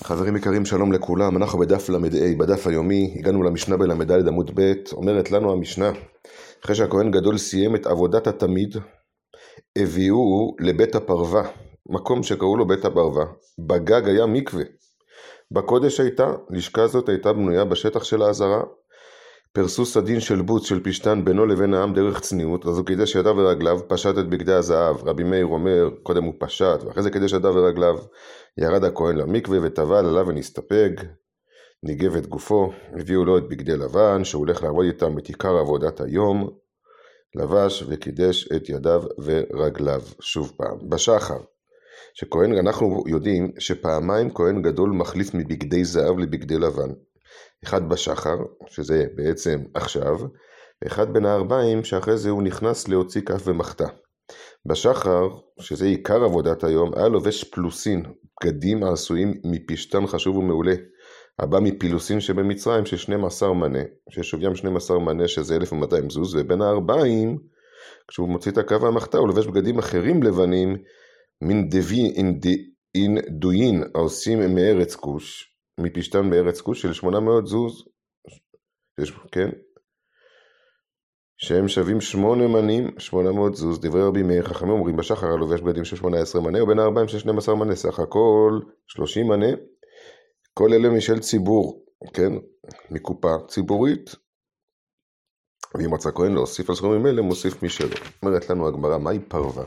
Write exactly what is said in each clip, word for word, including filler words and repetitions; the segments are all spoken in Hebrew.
חברים יקרים, שלום לכולם. אנחנו בדף למדעי, בדף היומי, הגענו למשנה בלמד' עמוד ב'. אומרת לנו המשנה, אחרי שהכהן גדול סיים את עבודת התמיד, הביאו לבית הפרווה, מקום שקראו לו בית הפרווה. בגג היה מקווה, בקודש הייתה, לשכה זאת הייתה בנויה בשטח של העזרה. פרסו סדין של בוץ של פשטן בינו לבין העם דרך צניעות, אז הוא קידש ידיו ורגליו, פשט את בגדי הזהב. רבי מאיר אומר, קודם הוא פשט ואחרי זה קידש ידיו ורגליו. ירד הכהן למקווה וטבל עליו ונסתפג, ניגב את גופו, הביאו לו את בגדי לבן שהוא הולך לעבוד איתם את עיקר עבודת היום, לבש וקידש את ידיו ורגליו. שוב פעם, בשחר, שכהן, אנחנו יודעים שפעמיים כהן גדול מחליף מבגדי זהב לבגדי לבן, אחד בשחר, שזה בעצם עכשיו, אחד בין הארבעים, שאחרי זה הוא נכנס להוציא כף ומחתה. בשחר, שזה עיקר עבודת היום, היה לובש פלוסין, בגדים העשויים מפשטן חשוב ומעולה, הבא מפילוסין שבמצרים של שנים עשר מנה, ששוויים שנים עשר מנה שזה אלף ומאתיים זוז, ובין הארבעים, כשהוא מוציא את הקו והמחתה, הוא לובש בגדים אחרים לבנים, מן דבי אין דוין, העושים מארץ כוש, מפשטן בארץ כוש של שמונה מאות זוז, כן? שהם שווים שמונה מנים, שמונה מאות זוז. דברי רבי מאיר, חכמים אומרים בשחר הלובש בגדים של שמונה עשרה מנה, ובין הארבעים של שנים עשר מנה, סך הכל שלושים מנה, כל אלה משל ציבור, כן? מקופה ציבורית. ואם רצה כהן להוסיף על סכומים אלה, מוסיף משלו. אומרת לנו הגמרא, מהי פרווה?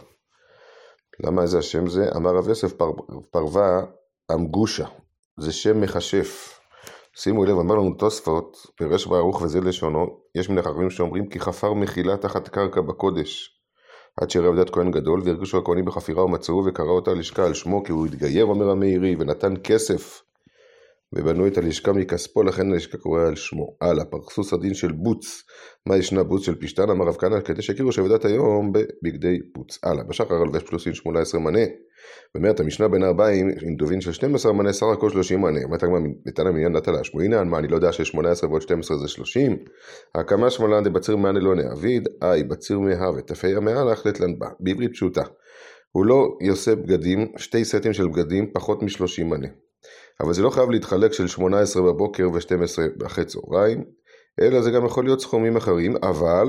למה איזה השם זה? אמר רב יוסף, פר... פרווה אמגושה, זה שם מחשף. שימו לב, אמר לנו תוספות, פירש בערוך וזה לשונו, יש מן החכמים שאומרים כי חפר מחילה תחת קרקע בקודש, עד שראה עבודת כהן גדול, והרגישו הכהנים בחפירה ומצאו וקרא אותה לשכה על שמו, כי הוא התגייר, אומר המאירי, ונתן כסף, ובנו את הלשכה מכספו, לכן הלשכה קורא על שמו. הלאה, פרסו סדין של בוץ. מה ישנה בוץ של פשטן? אמר רב כהנא, כדי שיכירו שעבודת היום בבגדי בוץ. הלאה, בשחר הלובש פלוסין שמונה עשרה מנה, ואומרת המשנה בין ארבעים, עם דובין של שנים עשר מנה, סך הכל שלושים מנה. אומרת הגמרא, נתנה מניין נטלה שמואינן, מה אני לא יודע ש-שמונה עשרה ועוד שתים עשרה זה שלושים? הקמה שמאלן דבציר מענה לא נעביד, אי בציר מהה ותפיה מהלך לתלן בה. בעברית פשוטה, הוא לא יעשה בגדים, שתי סטים של בגדים פחות מ-שלושים מנה. אבל זה לא חייב להתחלק של שמונה עשרה בבוקר ו-שתים עשרה אחרי צהריים, אלא זה גם יכול להיות סכומים אחרים, אבל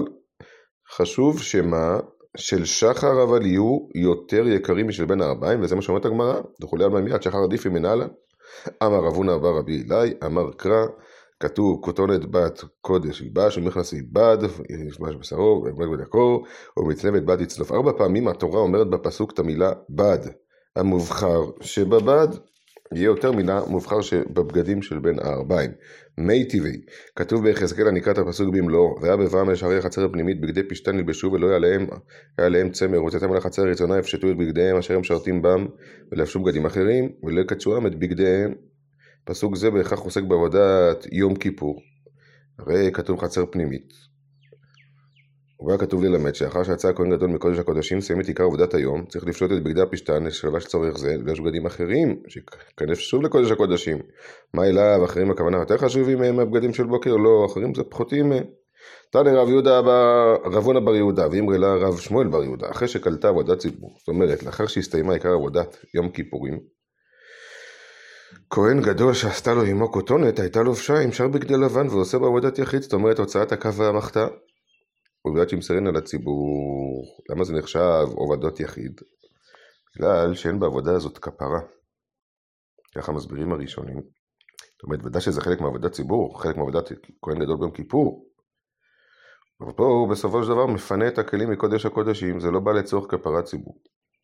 חשוב שמה של שחר אבל יהיו יותר יקרים משל בין הארבעים, וזה מה שאומרת הגמרא, דחולי על מיד שחר עדיף ממנהלה. אמר רב הונא בר רבי אלי, אמר קרא, כתוב כותונת בת קודש ילבש, ומכנס יבד, ישמש בשרו, ומלך בדקור, ומצלמת בד יצלוף. ארבע פעמים התורה אומרת בפסוק את המילה בד, המובחר שבבד, יהיה יותר מילה מובחר שבבגדים של בין הארבעים. מי טבעי, כתוב ביחזקאל, אני אקרא את הפסוק במלואו, והיה בבואם אל שערי החצר הפנימית בגדי פשטן ילבשו ולא היה להם, היה להם צמר, וצאתם על החצר רצונה יפשטו את בגדיהם אשר הם משרתים בם, ולבשו בגדים אחרים, ולא יקדשום את בגדיהם. פסוק זה בהכרח עוסק בעבודת יום כיפור, הרי כתוב חצר פנימית. והיה כתוב ללמד שאחר שיצא הכהן גדול מקודש הקודשים, סיים את עיקר עבודת היום, צריך לפשוט את בגדי הפשטן שלבש צורך זה, ולבש בגדים אחרים, שכנף שוב לקודש הקודשים. מה אליו, אחרים הכוונה יותר חשובים מהם הבגדים של בוקר? לא, אחרים זה פחותים מהם. תנא רב יהודה, רב הונא בר יהודה, ואמרי לה רב שמואל בר יהודה, אחרי שקלטה עבודת ציבור, זאת אומרת, לאחר שהסתיימה עיקר עבודת יום כיפורים, כהן גדול שעשתה לו עמו כותונת, הייתה לובשה עם שאר בגדי לבן ועושה בעבודת יחיד, זאת אומרת, הוצאת הקו והמחתה. עבודת שימסרין על הציבור. למה זה נחשב עבודת יחיד? בגלל שאין בעבודה הזאת כפרה. ככה מסבירים הראשונים. זאת אומרת, ודאי שזה חלק מעבודת ציבור, חלק מעבודת כהן גדול ביום כיפור. אבל פה הוא בסופו של דבר מפנה את הכלים מקודש הקודשים, זה לא בא לצורך כפרת ציבור.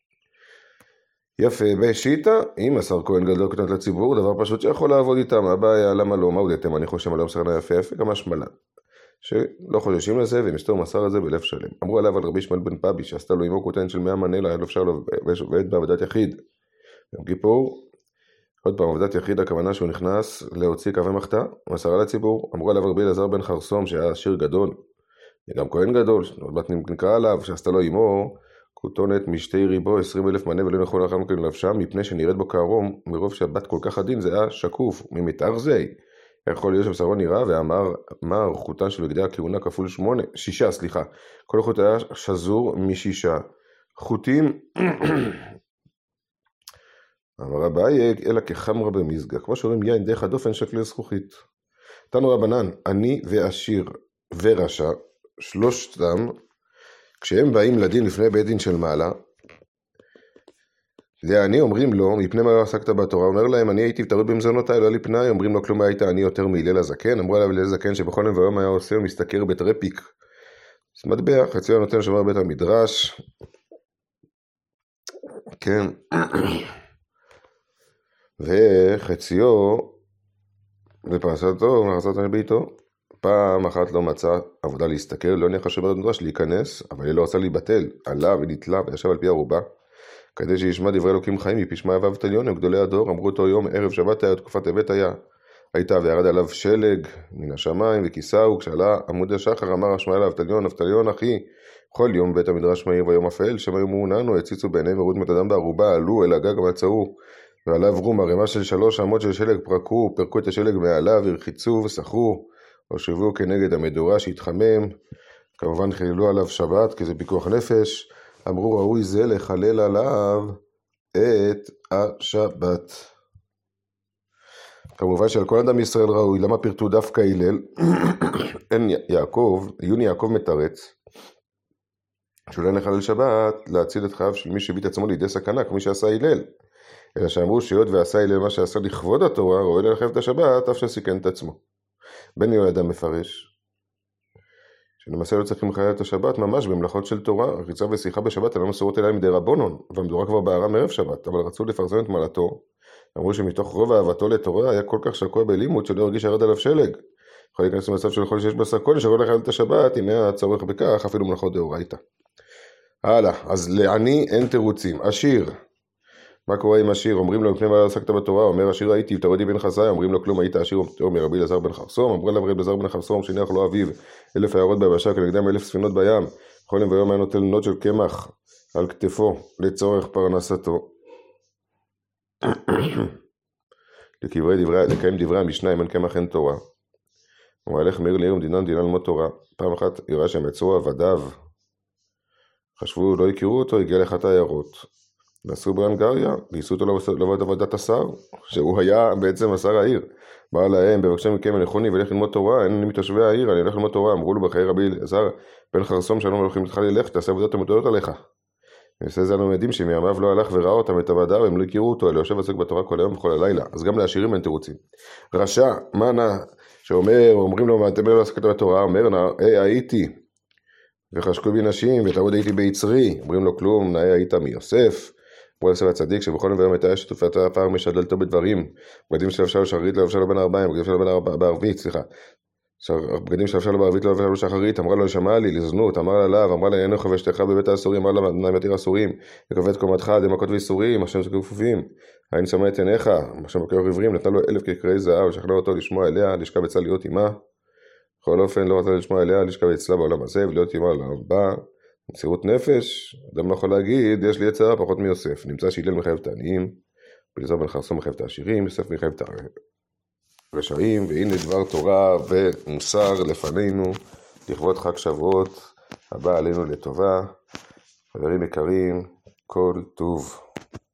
יפה, בשיטה, אם עשר כהן גדול כתנת לציבור, דבר פשוט שיכול לעבוד איתם. הבעיה, למה לא? מה הודיתם? אני חושב על היום סרנה יפה יפה, גם השמלה. שלא חוששים לזה, ומסתור מסר לזה בלב שלם. אמרו עליו על רבי שמואל בן פבי, שעשתה לו עמו כותנת של מאה מנה, היה לו אפשר לו ועד בעבודת יחיד. יום כיפור, עוד פעם, עבודת יחיד, הכוונה שהוא נכנס להוציא קווי מחתה, מסרה לציבור. אמרו עליו רבי אלעזר בן חרסום, שהיה עשיר גדול, וגם כהן גדול, עוד מעט נקרא עליו, שעשתה לו עמו כותונת משתי ריבו, עשרים אלף מנה, ולא יכול לאחר מכן לבשה, מפני שנראית בו קערום, מרוב שהבת כל כך עדין, זה היה שקוף, ממתאר זה. יכול להיות שבשרו נראה, ואמר, מה חוטן של בגדי הכהונה כפול שמונה, שישה, סליחה. כל חוט היה שזור משישה חוטים, אמר אביי, אלא כחמרה במזגה, כמו שאומרים יין דרך הדופן של כלי זכוכית. תנו רבנן, עני ועשיר ורשע, שלושתם, כשהם באים לדין לפני בית דין של מעלה, לעני אומרים לו, מפני מה לא עסקת בתורה, אומר להם, אני הייתי תלוי במזונותיי, לא היה לי פנאי, אומרים לו, כלום היית עני יותר מהלל הזקן, אמרו עליו הלל הזקן שבכל יום ויום היה עושה ומשתכר בטרפיק, מטבע, חציו נותן שומר בית המדרש, כן, וחציו בפרנסתו ונכסתו מביתו. פעם אחת לא מצא עבודה להסתכל, לא נחש שומר בית המדרש להיכנס, אבל לא רצה להיבטל, עלה ונתלה וישב על פי ערובה, כדי שישמע דברי אלוקים חיים מפי שמעיה ואבטליון, גדולי הדור, אמרו אותו יום ערב שבת היה, תקופת טבת היה, הייתה וירד עליו שלג מן השמיים וכיסהו, כשעלה עמוד השחר אמר שמעיה לאבטליון, אבטליון אחי, כל יום בית המדרש מהיר ויום אפל, שמאי מעוננו, הציצו בעיניהם וראו את אדם בערובה, עלו אל הגג ומצאו, ועליו רום ערימה של שלוש אמות של שלג פרקו, פרקו את השלג מעליו, הרחיצו וסחרו, הושבו כנגד המדורה שהתחמם, כמובן חיללו עליו שבת, כי זה פיקוח נפש, אמרו ראוי זה לחלל עליו את השבת. כמובן שעל כל אדם ישראל ראוי, למה פרטו דווקא הלל? אין יעקב, עיון יעקב מתרץ, שאולי לחלל שבת להציל את חייו של מי שהביא את עצמו לידי סכנה, כמו שעשה הלל. אלא שאמרו שהיות ועשה הלל מה שעשה לכבוד התורה, ראוי לחייב את השבת, אף שסיכן את עצמו. בן יהוידע מפרש, שלמעשה לא צריכים לחלל את השבת ממש במלאכות של תורה, ריצה ושיחה בשבת אינן מסורות אלא מדי רבונון, והמדורה כבר בערה מערב שבת, אבל רצו לפרסם את מעלתו. אמרו שמתוך רוב אהבתו לתורה היה כל כך שקוע בלימוד שלא הרגיש ירד עליו שלג. יכול להיכנס למצב של כל שיש בסקון שרואה לחלל את השבת, אם היה צורך בכך, אפילו מלאכות דאורייתא. הלאה, אז לעני אין תירוצים. עשיר, מה קורה עם עשיר? אומרים לו, מפני מה לא עסקת בתורה? אומר עשיר הייתי, ותרדי בן חזאי, אומרים לו, כלום היית עשיר, אומר רבי אלעזר בן חרסום, אמרו לו רבי אלעזר בן חרסום, שניח לו אביו, אלף הערות ביבשה, כנגדם אלף ספינות בים, כל יום ויום היה נוטל נוט של קמח על כתפו, לצורך פרנסתו. לקברי דברי, לקיים דברי המשנה, אם אין קמח אין תורה. הוא מהלך מעיר לעיר ומדינן דינן ללמוד תורה. פעם אחת יראה שהם יצאו עבדיו, חשבו לא הכירו אותו, הגיע לאחת העיירות. ועשו בהנגריה, גייסו אותו לעבוד עבודת השר, שהוא היה בעצם השר העיר. בא להם, בבקשה מכם, הלכוני ולך ללמוד תורה, אין לי מתושבי העיר, אני הולך ללמוד תורה. אמרו לו בחיי רבי אלעזר בן חרסום, שלום הולכים לך ללך, תעשה עבודת המוטלות עליך. ועושה זה אנו יודעים שמימיו לא הלך וראה אותם את עבדיו, הם לא הכירו אותו, אלא יושב עסק בתורה כל היום וכל הלילה. אז גם לעשירים אין תירוצים. רשע, מה נע, שאומר, אומרים לו, מה אתם לא עסקת בתורה? אומר, נאה הייתי, וחשקו בי נשים, ותעוד הייתי ביצרי. אומרים לו, כלום, נאה היית מיוסף. אמרו יוסף הצדיק, שבכל יום ויום הייתה שותפת הפער משדלתו בדברים, בגדים של לבשה לו שחרית, לבשה לו בן ארבעים, בגדים של בן בערבית, סליחה. בגדים של לבשה לו בערבית, לבשה לו שחרית, אמרה לו לשמע לי, לזנות, אמרה לה לאו, אמרה לה אין לך ושתך בבית האסורים, אמרה לה נעים מתיר אסורים, וכבד קומתך, דמקות ואיסורים, השם שכו כפופים, האין שמה את עיניך, השם בכוח עברים, נתן לו אלף כקרי זהב, ושכנע אותו לשמוע אליה, לשכב אצלה להיות עמה. בכל אופן לא רצה לשמוע אליה, לשכב אצלה בעולם הזה, ולהיות עמה לעולם הבא. מסירות נפש, אדם לא יכול להגיד, יש לי יצרה פחות מיוסף. נמצא שהלל מחייב את העניים, אלעזר בן חרסום מחייב את העשירים, יוסף מחייב את הרשעים, והנה דבר תורה ומוסר לפנינו, לכבוד חג שבועות, הבא עלינו לטובה. חברים יקרים, כל טוב.